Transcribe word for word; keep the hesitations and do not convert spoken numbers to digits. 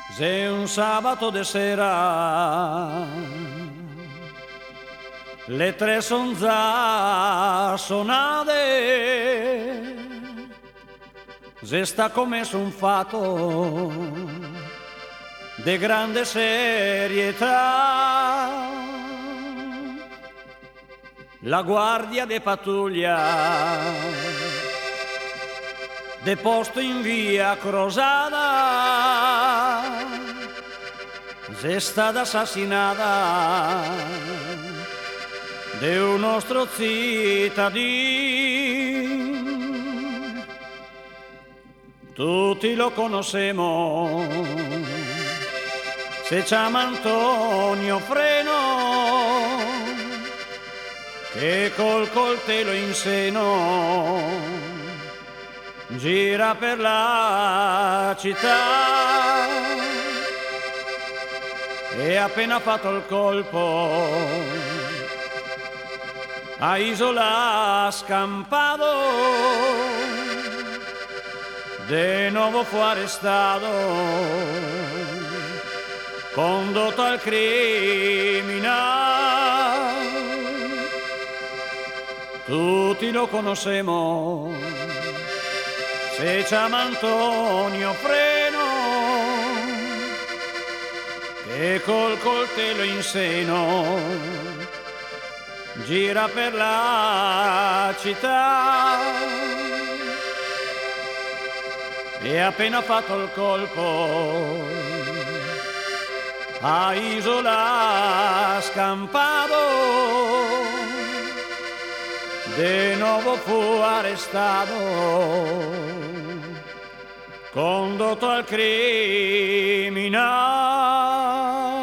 Se un sabato de sera le tre son già sonate, se sta commesso un fatto de grande serietà, la guardia de pattuglia deposto in via Crosada, se stata assassinata de un nostro cittadino. Tutti lo conoscemo, se chiama Antonio Freno, che col coltello in seno gira per la città, e appena fatto il colpo a Isola scampato, de nuovo fu arrestato, condotto al criminale. Tutti lo conoscemo, se chiama Antonio Freno, che col coltello in seno gira per la città, e appena fatto il colpo a Isola scampato, de nuovo fu arrestato, condotto al criminale.